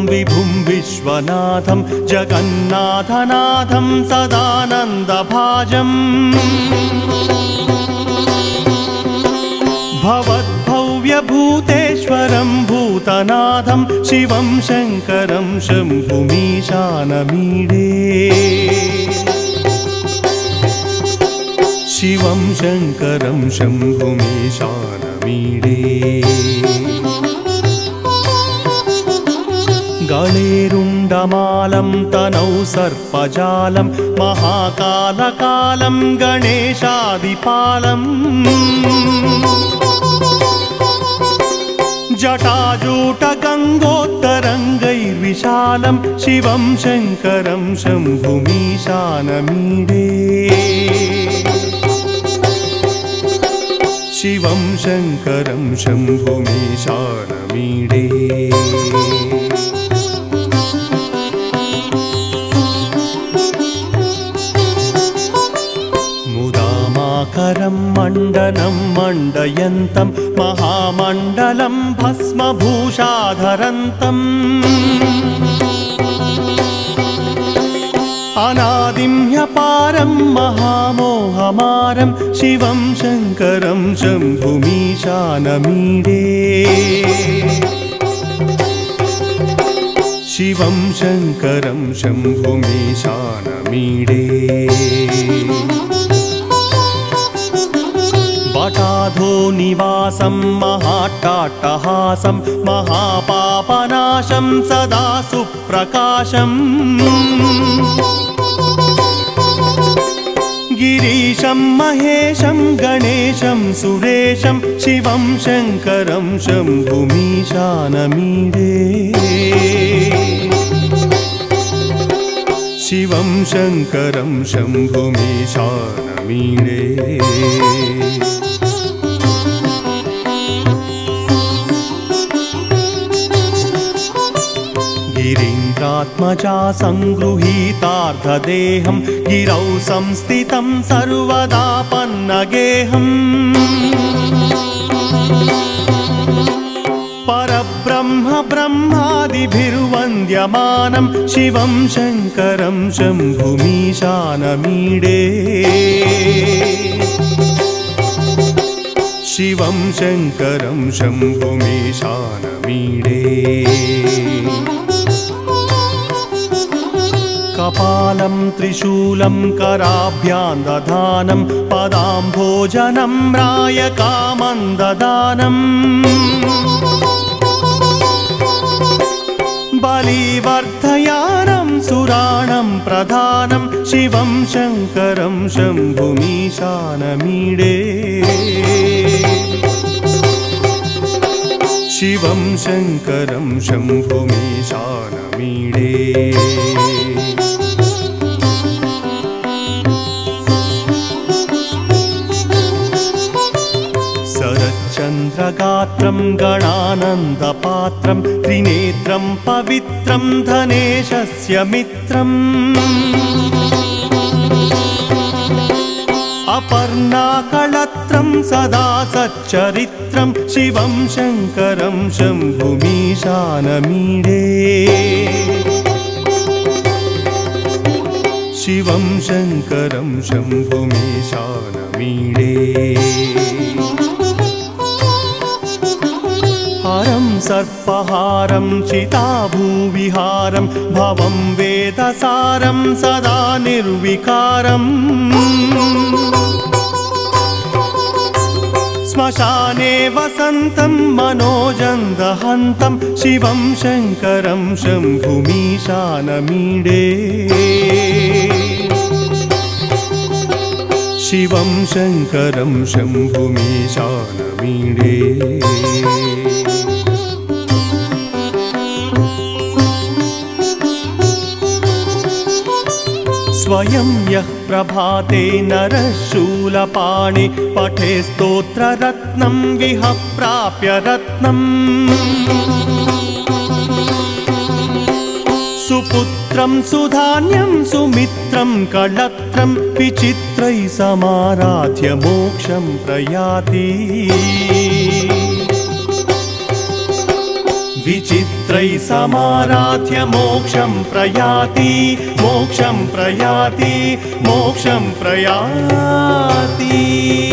विभुं विश्वनाथं जगन्नाथनाथं सदानन्दभाजम् भवद्भव्यभूतेश्वरं भूतनाथं शिवं शङ्करं शम्भुमीशानमीडे शिवं शङ्करं शम्भुमीशानमीडे गणेरुण्डमालं तनौ सर्पजालं महाकालकालं गणेशादिपालम् जटाजूटगङ्गोत्तरङ्गैर्विशालं शिवं शङ्करं शम्भुमीशानमीडे शिवं शङ्करं शम्भुमीशानमीडे मुदामाकरं मण्डनं मण्डयन्तं महामण्डलं भस्मभूषाधरन्तम् अनादिं ह्यपारं महामोहमारं शिवं शङ्करं शम्भुमीशानमीडे शिवं शङ्करं शम्भुमीशानमीडे वटाधोनिवासं महाट्टाट्टहासं महापापनाशं सदा सुप्रकाशम् गिरीशं महेशं गणेशं सुरेशं शिवं शङ्करं शम्भुमीशानमीडे शिवं शङ्करं शम्भुमीशानमीडे गिरीन्द्रात्मजा संगृहीतार्धदेहं गिरौ संस्थितं सर्वदा पन्नगेहम् परब्रह्म ब्रह्मादिभिर्वन्द्यमानं शिवं शङ्करं शम्भुमीशानमीडे शिवं शङ्करं शम्भुमीशानमीडे कपालं त्रिशूलं कराभ्यां दधानं पदाम्भोजनं रायकामन्ददानम् बलिवर्धयानं सुराणं प्रधानं शिवं शङ्करं शम्भुमीशानमीडे शिवं शङ्करं शम्भुमीशानमीडे चन्द्रगात्रं गणानन्दपात्रं त्रिनेत्रं पवित्रं धनेशस्य मित्रम् अपर्णाकळत्रं सदा सच्चरित्रं शिवं शङ्करं शम्भुमीशानमीडे शिवं शङ्करं शम्भुमीशानमीडे हारं सर्पहारं चिताभूविहारं भवं वेदसारं सदा निर्विकारम् श्मशाने वसन्तं मनोजं दहन्तं शिवं शङ्करं शम्भुमीशानमीडे शिवं शङ्करं शम्भुमीशानमीडे स्वयं यः प्रभाते नरः शूलपाणि पठे स्तोत्ररत्नं विह प्राप्य रत्नम् सुपुत्रं सुधान्यं सुमित्रं कळत्रं विचित्रैः समाराध्य मोक्षं प्रयाति विचित्रैः समाराध्य मोक्षं प्रयाति मोक्षं प्रयाति मोक्षं प्रयाति।